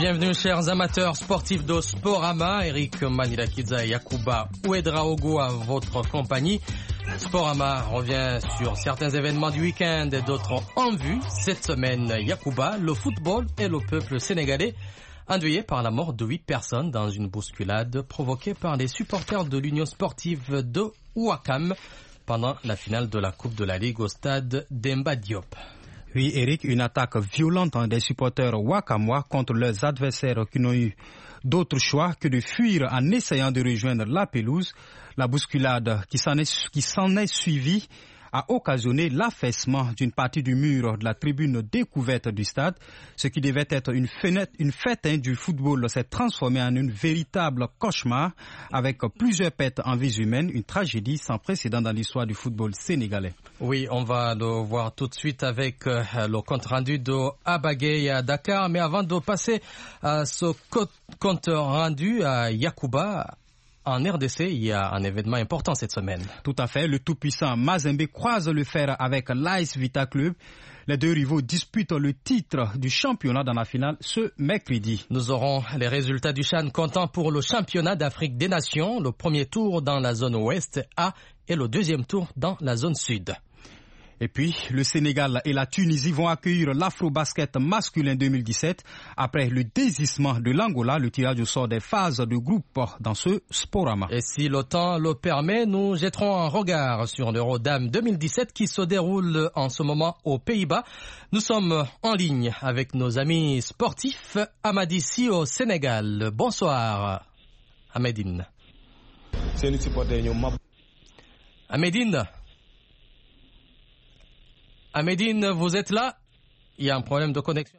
Bienvenue chers amateurs sportifs de Sporama, Eric Manilakidza et Yacouba Ouedraogo à votre compagnie. Sporama revient sur certains événements du week-end et d'autres en vue. Cette semaine, Yacouba, le football et le peuple sénégalais endeuillés par la mort de 8 personnes dans une bousculade provoquée par les supporters de l'Union sportive de Ouakam pendant la finale de la Coupe de la Ligue au stade Demba Diop. Oui, Eric, une attaque violente des supporters wakamois contre leurs adversaires qui n'ont eu d'autre choix que de fuir en essayant de rejoindre la pelouse. La bousculade qui s'en est suivie a occasionné l'affaissement d'une partie du mur de la tribune découverte du stade. Ce qui devait être une fête du football s'est transformé en une véritable cauchemar avec plusieurs pertes en vies humaines, une tragédie sans précédent dans l'histoire du football sénégalais. Oui, on va le voir tout de suite avec le compte rendu de Abagay à Dakar. Mais avant de passer à ce compte rendu à Yacouba, en RDC, il y a un événement important cette semaine. Tout à fait. Le tout-puissant Mazembe croise le fer avec l'AS Vita Club. Les deux rivaux disputent le titre du championnat dans la finale ce mercredi. Nous aurons les résultats du CHAN comptant pour le championnat d'Afrique des Nations. Le premier tour dans la zone ouest A et le deuxième tour dans la zone sud. Et puis, le Sénégal et la Tunisie vont accueillir l'Afro-Basket masculin 2017. Après le désistement de l'Angola, le tirage au sort des phases de groupe dans ce Sporama. Et si le temps le permet, nous jetterons un regard sur l'Eurodame 2017 qui se déroule en ce moment aux Pays-Bas. Nous sommes en ligne avec nos amis sportifs. Amadissi au Sénégal. Bonsoir, Amédine. Amédine, vous êtes là? Il y a un problème de connexion.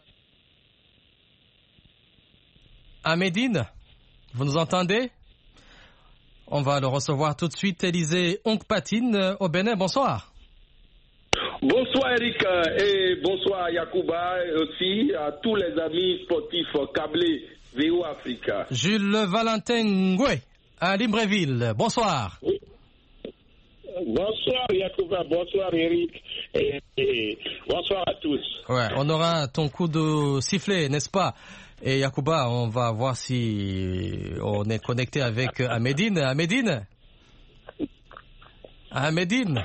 Amédine, vous nous entendez? On va le recevoir tout de suite. Élisée Onkpatine au Bénin, bonsoir. Bonsoir Eric et bonsoir Yacouba et aussi à tous les amis sportifs câblés VO Africa. Jules Valentin Ngoué à Libreville, bonsoir. Oui. Bonsoir Yacouba, bonsoir Eric et bonsoir à tous. Ouais, on aura ton coup de sifflet, n'est-ce pas? Et Yacouba, on va voir si on est connecté avec Amédine. Amédine.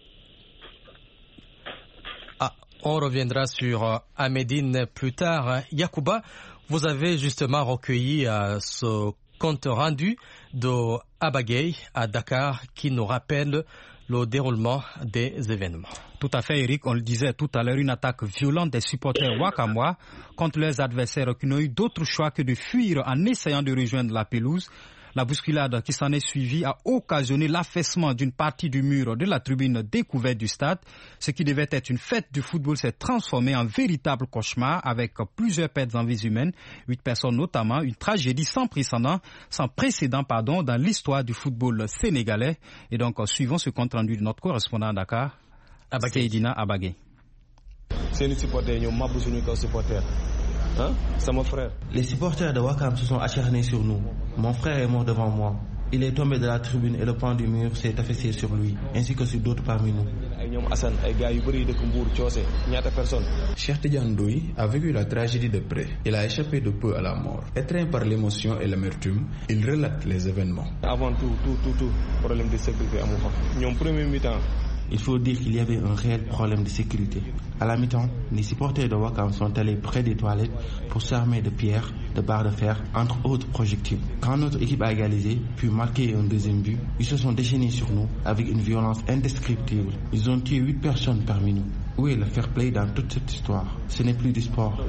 Ah, on reviendra sur Amédine plus tard. Yacouba, vous avez justement recueilli ce compte rendu de Abagay à Dakar qui nous rappelle le déroulement des événements. Tout à fait, Eric. On le disait tout à l'heure, une attaque violente des supporters wakamois contre leurs adversaires qui n'ont eu d'autre choix que de fuir en essayant de rejoindre la pelouse. La bousculade qui s'en est suivie a occasionné l'affaissement d'une partie du mur de la tribune découverte du stade. Ce qui devait être une fête du football s'est transformé en véritable cauchemar avec plusieurs pertes en vies humaines, 8 personnes notamment, une tragédie sans précédent dans l'histoire du football sénégalais. Et donc, suivons ce compte rendu de notre correspondant à Dakar, Seydina Abagay. C'est supporter. Hein? C'est mon frère. Les supporters de Ouakam se sont acharnés sur nous. Mon frère est mort devant moi. Il est tombé de la tribune et le pan du mur s'est affaissé sur lui, ainsi que sur d'autres parmi nous. Cheikh Tidiane Ndoye a vécu la tragédie de près. Il a échappé de peu à la mort. Étreint par l'émotion et l'amertume, il relate les événements. Avant tout, problème de sécurité à mon frère. Premier mi-temps. Il faut dire qu'il y avait un réel problème de sécurité. À la mi-temps, les supporters de Ouakam sont allés près des toilettes pour s'armer de pierres, de barres de fer, entre autres projectiles. Quand notre équipe a égalisé, puis marqué un deuxième but, ils se sont déchaînés sur nous avec une violence indescriptible. Ils ont tué 8 personnes parmi nous. Où est le fair play dans toute cette histoire? Ce n'est plus du sport.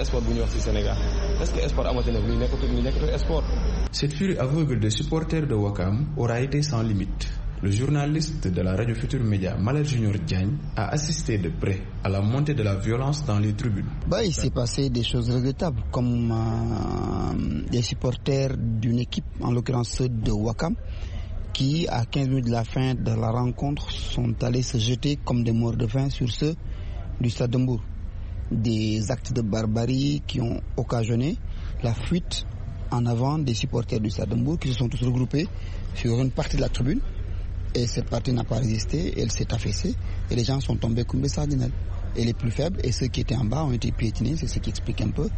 Cette furie aveugle des supporters de Ouakam aura été sans limite. Le journaliste de la radio Futur Média, Malal Junior Diagne, a assisté de près à la montée de la violence dans les tribunes. Il s'est passé des choses regrettables, comme des supporters d'une équipe, en l'occurrence ceux de Ouakam, qui, à 15 minutes de la fin de la rencontre, sont allés se jeter comme des morts de faim sur ceux du Stade de Mbour. Des actes de barbarie qui ont occasionné la fuite en avant des supporters du Stade de Mbour qui se sont tous regroupés sur une partie de la tribune. Et cette partie n'a pas résisté, elle s'est affaissée et les gens sont tombés comme des sardinelles. Et les plus faibles et ceux qui étaient en bas ont été piétinés, c'est ce qui explique un peu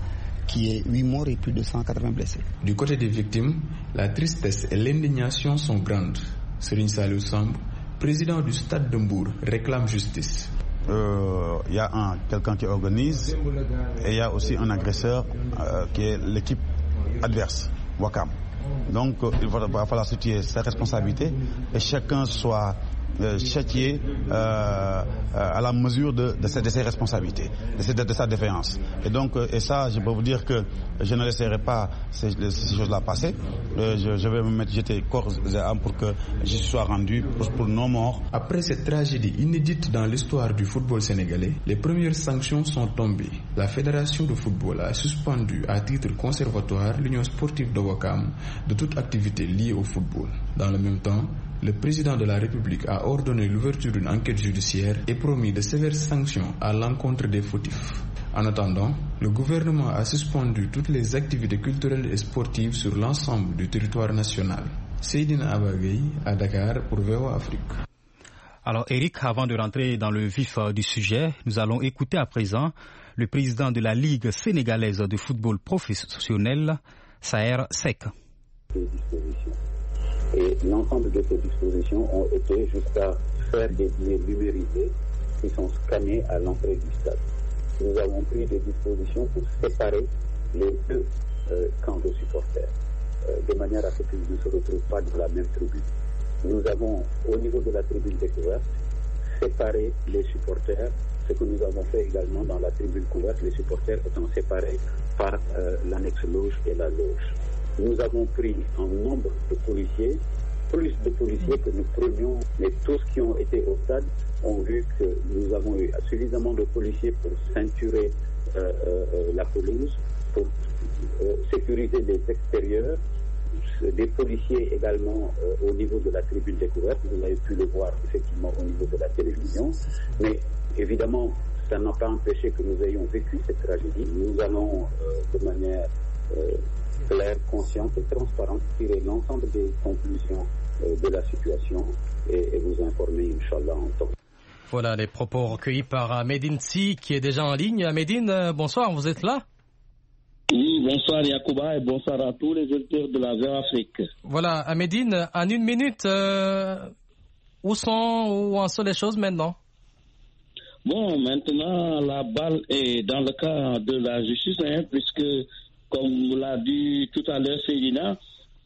qui est 8 morts et plus de 180 blessés. Du côté des victimes, la tristesse et l'indignation sont grandes. Serigne Saliou Samb, président du Stade de Mbour, réclame justice. Il y a quelqu'un qui organise et il y a aussi un agresseur qui est l'équipe adverse, Ouakam. Donc il va falloir situer ses responsabilités et chacun soit châtié à la mesure de ses responsabilités, de sa défaillance. Et donc, et ça, je peux vous dire que je ne laisserai pas ces choses-là passer. Je vais me jeter corps et âme pour que je sois rendu pour nos morts. Après cette tragédie inédite dans l'histoire du football sénégalais, les premières sanctions sont tombées. La Fédération de football a suspendu à titre conservatoire l'Union sportive de Ouakam de toute activité liée au football. Dans le même temps, le président de la République a ordonné l'ouverture d'une enquête judiciaire et promis de sévères sanctions à l'encontre des fautifs. En attendant, le gouvernement a suspendu toutes les activités culturelles et sportives sur l'ensemble du territoire national. Seydina Abagay à Dakar pour VOA Afrique. Alors Eric, avant de rentrer dans le vif du sujet, nous allons écouter à présent le président de la Ligue sénégalaise de football professionnel, Saher Seck. Et l'ensemble de ces dispositions ont été jusqu'à faire des billets numérisés qui sont scannés à l'entrée du stade. Nous avons pris des dispositions pour séparer les deux camps de supporters, de manière à ce qu'ils ne se retrouvent pas dans la même tribune. Nous avons, au niveau de la tribune découverte, séparé les supporters, ce que nous avons fait également dans la tribune couverte, les supporters étant séparés par l'annexe loge et la loge. Nous avons pris un nombre de policiers, plus de policiers que nous prenions, mais tous qui ont été au stade ont vu que nous avons eu suffisamment de policiers pour ceinturer la pelouse, pour sécuriser les extérieurs, des policiers également au niveau de la tribune découverte. Vous avez pu le voir effectivement au niveau de la télévision, mais évidemment, ça n'a pas empêché que nous ayons vécu cette tragédie. Nous allons de manière claire, consciente et transparente tirer l'ensemble des conclusions de la situation et vous informer, Inch'Allah, en temps. Voilà les propos recueillis par Medine Si qui est déjà en ligne. Medine, bonsoir, vous êtes là? Oui, bonsoir Yacouba et bonsoir à tous les auditeurs de la VOA Afrique. Voilà, Medine, en une minute, où en sont les choses maintenant? Bon, maintenant la balle est dans le cas de la justice, puisque comme vous l'a dit tout à l'heure Seydina,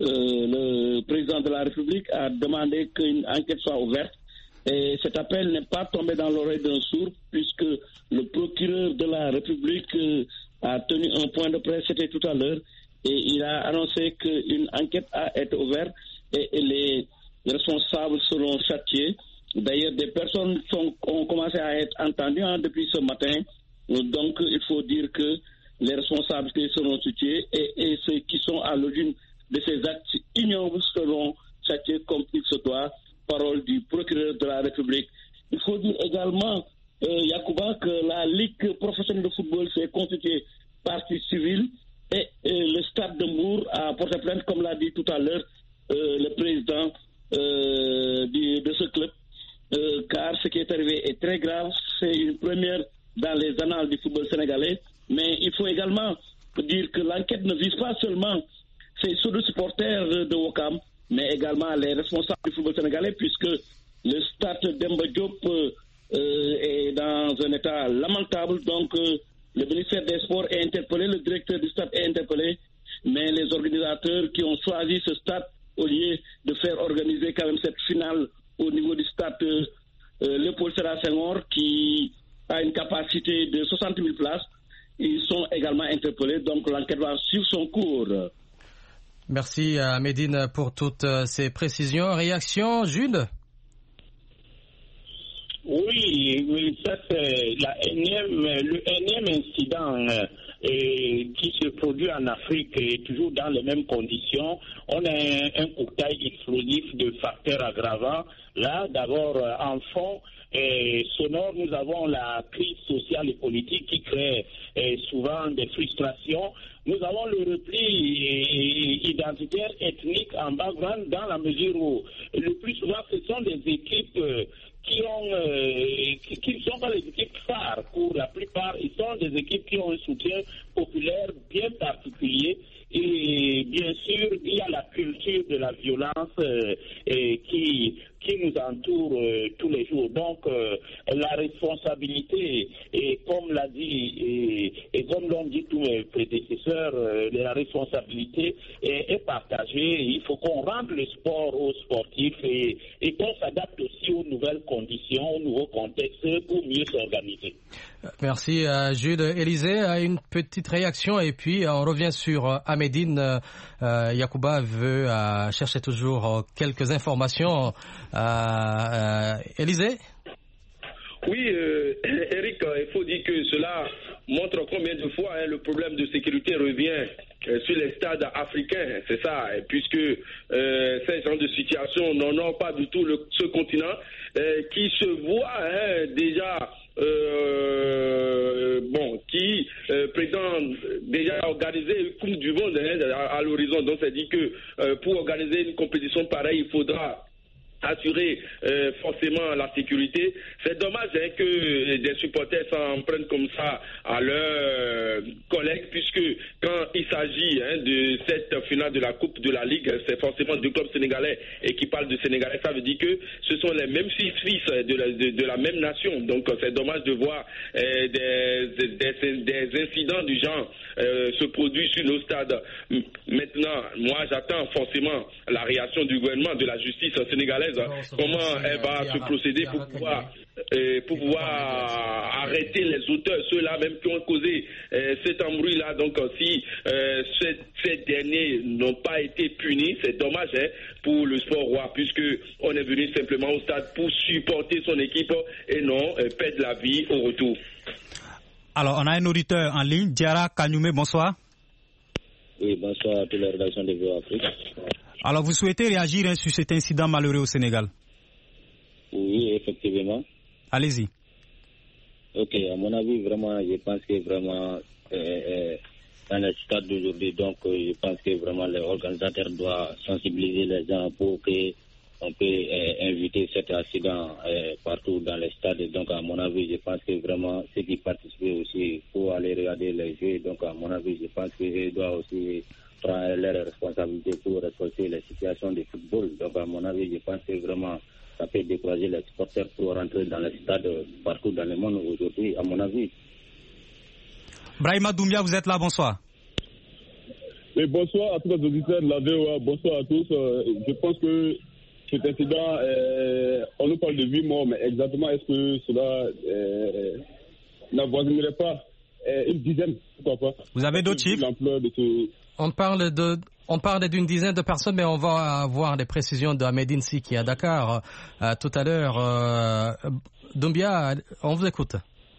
le président de la République a demandé qu'une enquête soit ouverte. Et cet appel n'est pas tombé dans l'oreille d'un sourd, puisque le procureur de la République a tenu un point de presse, c'était tout à l'heure, et il a annoncé qu'une enquête a été ouverte et les responsables seront châtiés. D'ailleurs, des personnes ont commencé à être entendues depuis ce matin. Donc, il faut dire que les responsabilités seront châtiées et ceux qui sont à l'origine de ces actes ignobles seront châtiés comme il se doit. Parole du procureur de la République. Il faut dire également, Yacouba, que la Ligue professionnelle de football s'est constituée partie civile et le Stade de Mbour a porté plainte, comme l'a dit tout à l'heure le président de ce club, car ce qui est arrivé est très grave. C'est une première dans les annales du football sénégalais, mais il faut également dire que l'enquête ne vise pas seulement ces supporters de Ouakam, mais également les responsables du football sénégalais, puisque le stade Demba Diop est dans un état lamentable. Donc, le ministère des Sports est interpellé, le directeur du stade est interpellé, mais les organisateurs qui ont choisi ce stade, au lieu de faire organiser quand même cette finale au niveau du stade Léopold Sédar Senghor, qui a une capacité de 60 000 places, ils sont également interpellés. Donc, l'enquête va suivre son cours. Merci à Medine pour toutes ces précisions. Réaction, Jules? Oui, ça c'est le énième incident qui se produit en Afrique et toujours dans les mêmes conditions. On a un cocktail explosif de facteurs aggravants. Là, d'abord, en fond sonore, nous avons la crise sociale et politique qui crée souvent des frustrations. Nous avons le repli identitaire, ethnique en background, dans la mesure où le plus souvent ce sont des équipes qui ne sont pas les équipes phares. Pour la plupart, ils sont des équipes qui ont un soutien populaire bien particulier. Et bien sûr, il y a la culture de la violence qui nous entoure tous les jours. Donc, la responsabilité, et comme l'a dit, et comme l'ont dit tous mes prédécesseurs, la responsabilité est partagée. Il faut qu'on rende le sport aux sportifs et qu'on s'adapte aussi aux nouvelles conditions, aux nouveaux contextes pour mieux s'organiser. Merci Jude. Élisée a une petite réaction et puis on revient sur Ahmedine. Yacouba veut chercher toujours quelques informations. Élisée? Oui, Eric, il faut dire que cela montre combien de fois le problème de sécurité revient sur les stades africains, c'est ça, puisque ces genres de situations n'ont pas du tout ce continent qui se voit déjà qui prétend déjà organiser une Coupe du Monde à l'horizon. Donc, ça dit que pour organiser une compétition pareille, il faudra assurer forcément la sécurité. C'est dommage que des supporters s'en prennent comme ça à leurs collègues, puisque quand il s'agit de cette finale de la Coupe de la Ligue, c'est forcément deux clubs sénégalais et qui parlent de sénégalais. Ça veut dire que ce sont les mêmes fils de la même nation. Donc c'est dommage de voir des incidents du genre se produire sur nos stades. Maintenant, moi j'attends forcément la réaction du gouvernement, de la justice sénégalaise. Comment elle va se procéder pour pouvoir arrêter les auteurs, ceux-là même qui ont causé cet embrouille-là. Donc si ces derniers n'ont pas été punis, c'est dommage pour le sport roi, puisque on est venu simplement au stade pour supporter son équipe et non perdre la vie au retour. Alors, on a un auditeur en ligne, Diara Kanyume, bonsoir. Oui, bonsoir à toute la rédaction de VOA Afrique. Alors, vous souhaitez réagir sur cet incident malheureux au Sénégal? Oui, effectivement. Allez-y. Ok, à mon avis, vraiment, je pense que vraiment, dans le stade d'aujourd'hui, donc, je pense que vraiment les organisateurs doivent sensibiliser les gens pour qu'on peut inviter cet accident partout dans les stades. Donc, à mon avis, je pense que vraiment, ceux qui participent aussi, pour aller regarder les jeux, donc, à mon avis, je pense qu'ils doivent aussi prendre leurs responsabilités pour respecter les situations de football. Donc, à mon avis, je pense que vraiment, ça peut décourager les supporters pour rentrer dans les stades partout dans le monde aujourd'hui, à mon avis. Brahima Doumbia, vous êtes là, bonsoir. Et bonsoir à tous les auditeurs de la VOA, bonsoir à tous. Je pense que cet incident, on nous parle de 8 morts, mais exactement est-ce que cela n'avoisinerait pas une dizaine, pourquoi pas? Vous avez d'autres chiffres? On parle d'une dizaine de personnes, mais on va avoir des précisions de Ahmedine Si qui est à Dakar tout à l'heure. Doumbia, on vous écoute.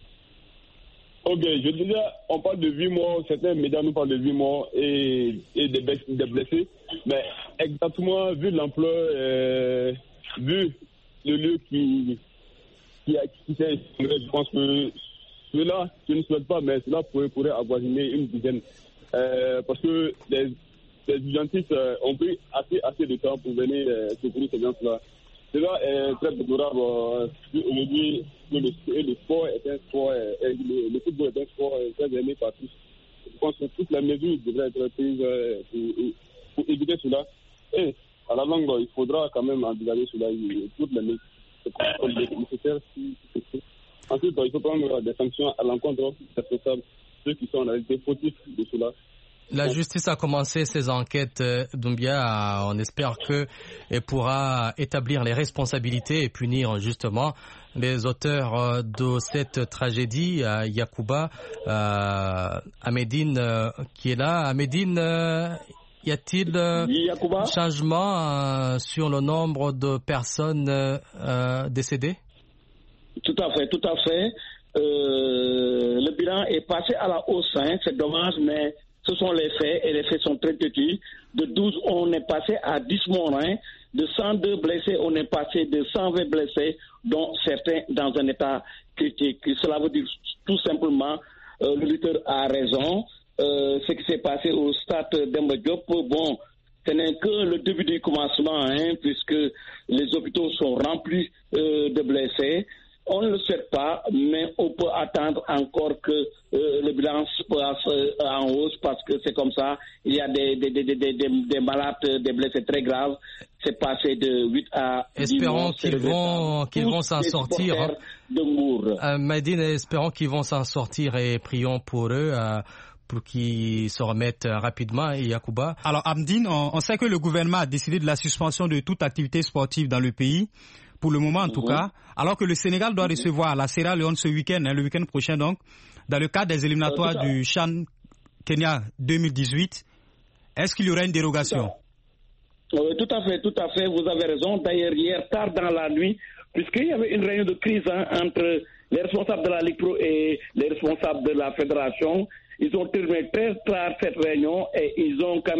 Ok, je disais, on parle de 8 morts, certains médias nous parlent de 8 morts et des blessés, mais exactement, vu l'ampleur, vu le lieu qui s'est, je pense que cela, je ne souhaite pas, mais cela pourrait avoisiner une dizaine. Parce que les urgentistes ont pris assez de temps pour venir secourir ces gens-là. Cela est très déplorable. Aujourd'hui, le sport est un sport, le football est un sport très aimé par tous. Je pense que toutes les mesures devraient être prises pour éviter cela. Et à la longue, il faudra quand même envisager cela, toutes les mesures nécessaires. Ensuite, il faut prendre des sanctions à l'encontre des responsables, ceux qui sont en réalité fautifs de cela. La justice a commencé ses enquêtes, Doumbia. On espère qu'elle pourra établir les responsabilités et punir justement les auteurs de cette tragédie. Yacouba, Ahmedine qui est là. Ahmedine, y a-t-il changement sur le nombre de personnes décédées? Tout à fait. Le bilan est passé à la hausse, c'est dommage, mais ce sont les faits, et les faits sont très petits. De 12, on est passé à 10 morts. De 102 blessés, on est passé de 120 blessés, dont certains dans un état critique. Cela veut dire tout simplement, le lutteur a raison. Ce qui s'est passé au stade Demba Diop, bon, ce n'est que le début du commencement, puisque les hôpitaux sont remplis de blessés. On ne le souhaite pas, mais on peut attendre encore que le bilan passe en hausse parce que c'est comme ça. Il y a des malades, des blessés très graves. C'est passé de 8 à 10 Espérons mois. qu'ils vont s'en sortir. Medine, espérons qu'ils vont s'en sortir et prions pour eux. Pour qu'ils se remettent rapidement, Yacouba. Alors, Amdine, on sait que le gouvernement a décidé de la suspension de toute activité sportive dans le pays, pour le moment en tout cas, alors que le Sénégal doit recevoir la Sierra Leone ce week-end, le week-end prochain donc, dans le cadre des éliminatoires du CHAN Kenya 2018. Est-ce qu'il y aura une dérogation? Tout à fait, vous avez raison. D'ailleurs, hier tard dans la nuit, puisqu'il y avait une réunion de crise entre les responsables de la Ligue Pro et les responsables de la Fédération, ils ont terminé très tard cette réunion et ils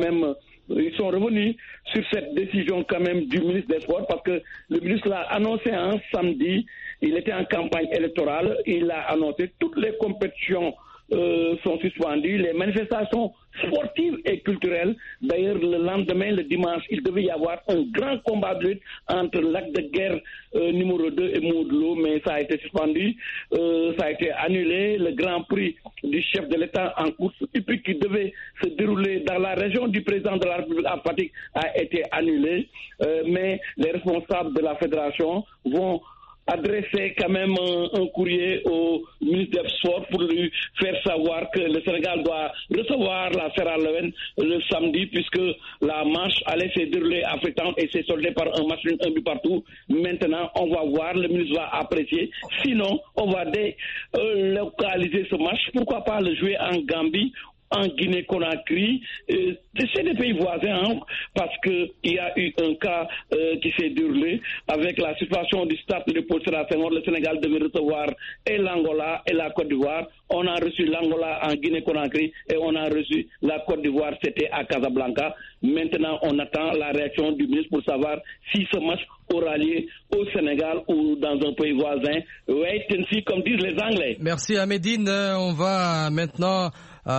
sont revenus sur cette décision quand même du ministre des Sports parce que le ministre l'a annoncé un samedi, il était en campagne électorale, il a annoncé toutes les compétitions sont suspendues, les manifestations sportives et culturelles. D'ailleurs, le lendemain, le dimanche, il devait y avoir un grand combat de lutte entre l'acte de guerre numéro 2 et Moudlo, mais ça a été suspendu, ça a été annulé. Le grand prix du chef de l'État en course hippique qui devait se dérouler dans la région du président de la République à Fatick a été annulé, mais les responsables de la fédération vont adresser quand même un courrier au ministre des Sports pour lui faire savoir que le Sénégal doit recevoir la Sierra Leone le samedi puisque la marche allait se dérouler à Freetown et s'est soldée par un match un but partout. Maintenant, on va voir, le ministre va apprécier. Sinon, on va délocaliser ce match. Pourquoi pas le jouer en Gambie, en Guinée-Conakry, c'est des pays voisins, parce qu'il y a eu un cas qui s'est déroulé avec la situation du stade de Léopold Sédar Senghor. Le Sénégal devait recevoir et l'Angola et la Côte d'Ivoire. On a reçu l'Angola en Guinée-Conakry et on a reçu la Côte d'Ivoire, c'était à Casablanca. Maintenant, on attend la réaction du ministre pour savoir si ce match aura lieu au Sénégal ou dans un pays voisin. Wait and see, comme disent les Anglais. Merci Ahmedine. On va maintenant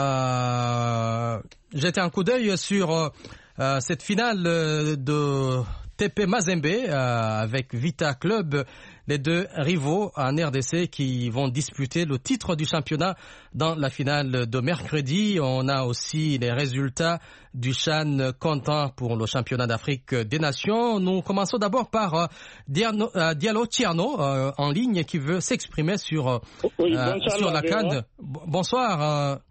jeter un coup d'œil sur cette finale de TP Mazembe avec Vita Club, les deux rivaux en RDC qui vont disputer le titre du championnat dans la finale de mercredi. On a aussi les résultats du CHAN comptant pour le championnat d'Afrique des Nations. Nous commençons d'abord par Diallo Tierno en ligne qui veut s'exprimer sur la CAN. Bonsoir.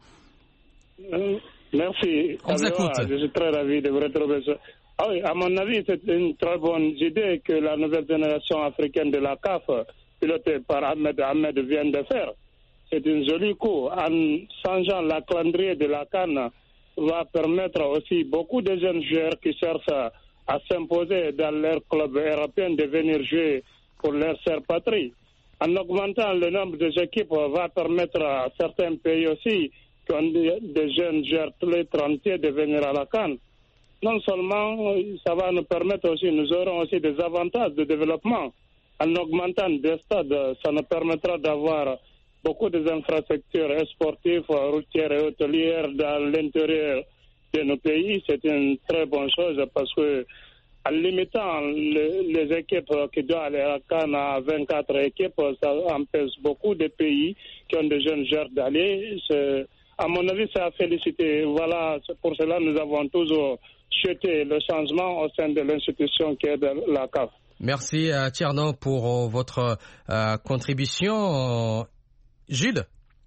Merci. On vous écoute. Je suis très ravi de vous retrouver. Ah oui, à mon avis, c'est une très bonne idée que la nouvelle génération africaine de la CAF, pilotée par Ahmed vient de faire. C'est un joli coup. En changeant la calendrier de la CAN, va permettre aussi beaucoup de jeunes joueurs qui cherchent à s'imposer dans leur club européen de venir jouer pour leur sœur patrie. En augmentant le nombre des équipes, va permettre à certains pays aussi qui ont des jeunes joueurs tous les 30 de venir à la CAN. Non seulement ça va nous permettre aussi, nous aurons aussi des avantages de développement. En augmentant des stades, ça nous permettra d'avoir beaucoup d'infrastructures sportives, routières et hôtelières dans l'intérieur de nos pays. C'est une très bonne chose parce que en limitant les équipes qui doivent aller à la CAN à 24 équipes, ça empêche beaucoup de pays qui ont des jeunes joueurs d'aller. À mon avis, c'est à féliciter. Voilà, pour cela, nous avons toujours souhaité le changement au sein de l'institution qui est de la CAF. Merci Tierno pour votre contribution. Gilles?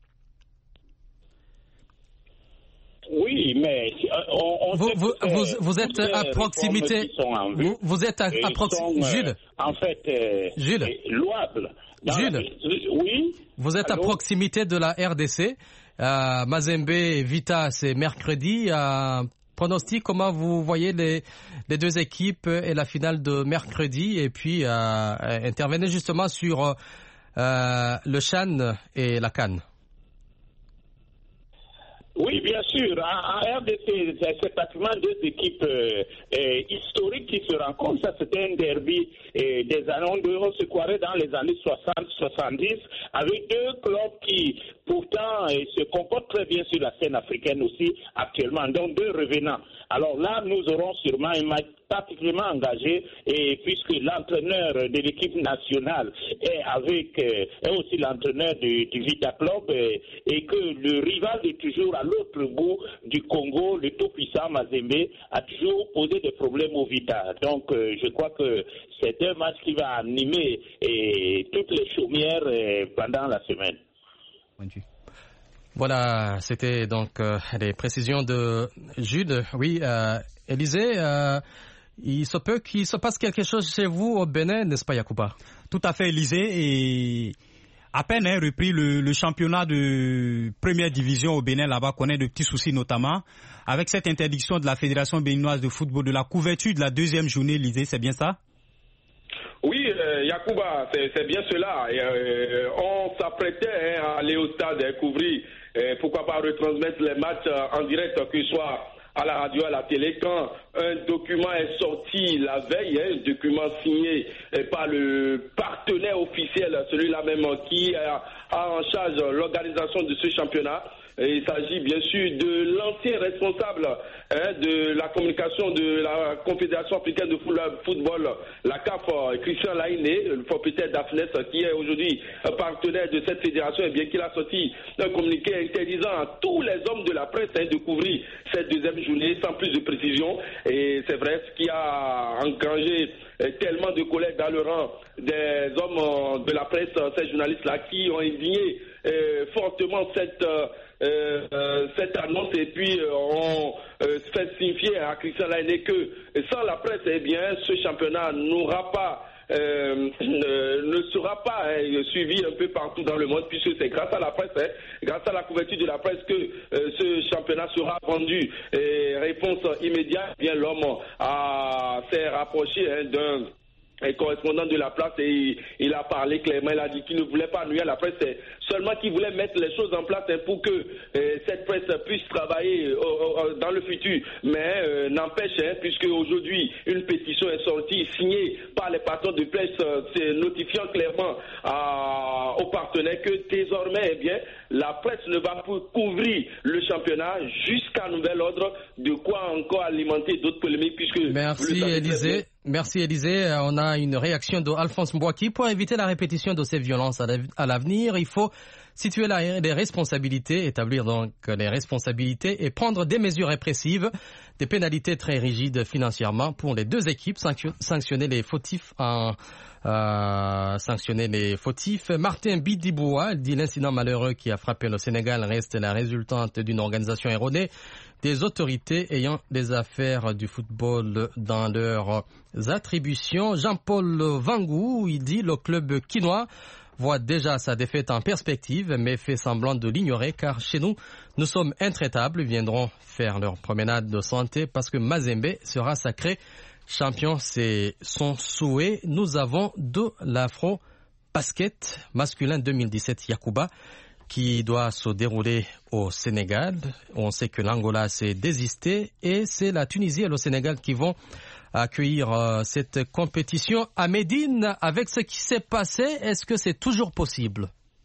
Oui, mais vous êtes à proximité. Vous êtes à proximité. Gilles? En fait, Gilles? Louable. Gilles? Oui. Vous êtes à proximité de la RDC. Mazembe et Vita, c'est mercredi. Pronostic, comment vous voyez les deux équipes et la finale de mercredi, et puis intervenez justement sur le CHAN et la CAN. Oui, bien sûr. En RDC, c'est pratiquement deux équipes historiques qui se rencontrent. Ça, c'était un derby des années, on se croirait dans les années 60-70, avec deux clubs qui, pourtant, pourtant se comportent très bien sur la scène africaine aussi actuellement, donc 2 revenants. Alors là, nous aurons sûrement un match particulièrement engagé, et puisque l'entraîneur de l'équipe nationale est aussi l'entraîneur du Vita Club, et que le rival de toujours à l'autre bout du Congo, le tout-puissant Mazembe, a toujours posé des problèmes au Vita. Donc je crois que c'est un match qui va animer toutes les chaumières pendant la semaine. Voilà, c'était donc les précisions de Jude. Oui, Élisée, il se peut qu'il se passe quelque chose chez vous au Bénin, n'est-ce pas, Yacouba? Tout à fait, Élisée. Et à peine repris le championnat de première division au Bénin, là-bas, connaît de petits soucis, notamment avec cette interdiction de la Fédération béninoise de football de la couverture de la 2e journée, Élisée, c'est bien ça? Oui, Yacouba, c'est bien cela. On s'apprêtait à aller au stade couvrir, pourquoi pas retransmettre les matchs en direct, que ce soit à la radio, à la télé, quand un document est sorti la veille, un document signé par le partenaire officiel, celui-là même qui a en charge l'organisation de ce championnat. Il s'agit bien sûr de l'ancien responsable de la communication de la Confédération africaine de football, la CAF, Christian Lainé, le propriétaire d'Afnes, qui est aujourd'hui partenaire de cette fédération, et bien qu'il a sorti un communiqué interdisant à tous les hommes de la presse de couvrir cette 2e journée sans plus de précision. Et c'est vrai, ce qui a engrangé tellement de collègues dans le rang des hommes de la presse, ces journalistes-là qui ont indigné fortement cette annonce, et puis on fait signifier à Christian Lainé que sans la presse, eh bien, ce championnat n'aura pas ne sera pas suivi un peu partout dans le monde, puisque c'est grâce à la presse, grâce à la couverture de la presse, que ce championnat sera vendu. Et réponse immédiate, bien l'homme s'est rapproché d'un correspondant de la place, et il a parlé clairement. Il a dit qu'il ne voulait pas nuire à la presse, seulement qu'il voulait mettre les choses en place pour que cette presse puisse travailler dans le futur. Mais n'empêche, puisque aujourd'hui une pétition est sortie signée par les patrons de presse, notifiant clairement aux partenaires que désormais, eh bien, la presse ne va plus couvrir le championnat jusqu'à nouvel ordre, de quoi encore alimenter d'autres polémiques, puisque... Merci Élisée. Merci Élisée. On a une réaction d'Alphonse Mbouaki. Pour éviter la répétition de ces violences à l'avenir, il faut situer les responsabilités, établir donc les responsabilités et prendre des mesures répressives, des pénalités très rigides financièrement pour les 2 équipes, sanctionner les fautifs Martin Bidiboua dit l'incident malheureux qui a frappé le Sénégal reste la résultante d'une organisation erronée des autorités ayant des affaires du football dans leurs attributions. Jean-Paul Vangou, il dit le club quinois voit déjà sa défaite en perspective, mais fait semblant de l'ignorer, car chez nous, nous sommes intraitables. Ils viendront faire leur promenade de santé parce que Mazembe sera sacré champion. C'est son souhait. Nous avons de l'afro-basket masculin 2017 Yacouba, qui doit se dérouler au Sénégal. On sait que l'Angola s'est désisté, et c'est la Tunisie et le Sénégal qui vont accueillir cette compétition. À Médine, avec ce qui s'est passé, est-ce que c'est toujours possible?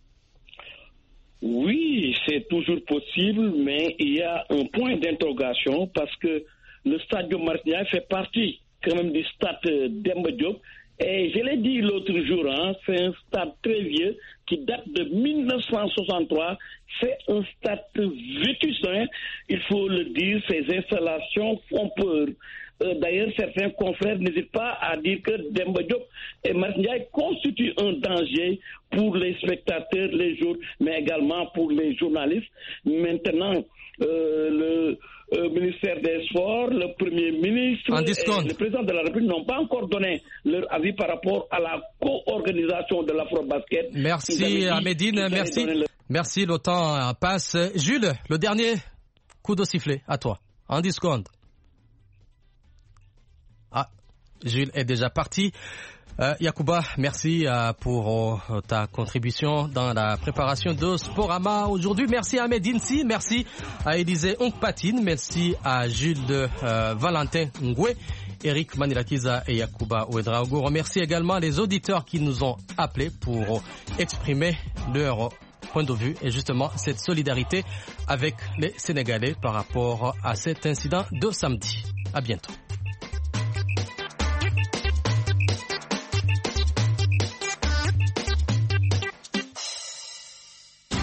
Oui, c'est toujours possible, mais il y a un point d'interrogation, parce que le stade de Martigny fait partie quand même du stade Demba Diop. Et je l'ai dit l'autre jour, c'est un stade très vieux qui date de 1963. C'est un stade vétustain, il faut le dire. Ces installations font peur. D'ailleurs, certains confrères n'hésitent pas à dire que Demba Diop et Martigny constituent un danger pour les spectateurs, les joueurs, mais également pour les journalistes. Maintenant, le ministère des Sports, le Premier ministre et le président de la République n'ont pas encore donné leur avis par rapport à la co-organisation de l'Afro-Basket. Merci Amédine, merci. Merci, le temps passe. Jules, le dernier coup de sifflet, à toi, en 10 secondes. Ah, Jules est déjà parti. Yacouba, merci pour ta contribution dans la préparation de Sporama aujourd'hui. Merci à Ahmed Insi, merci à Élisée Onkpatine, merci à Jules Valentin Ngwe, Eric Manilakiza et Yacouba Ouedraogo. Remercie également les auditeurs qui nous ont appelés pour exprimer leur point de vue et justement cette solidarité avec les Sénégalais par rapport à cet incident de samedi. À bientôt.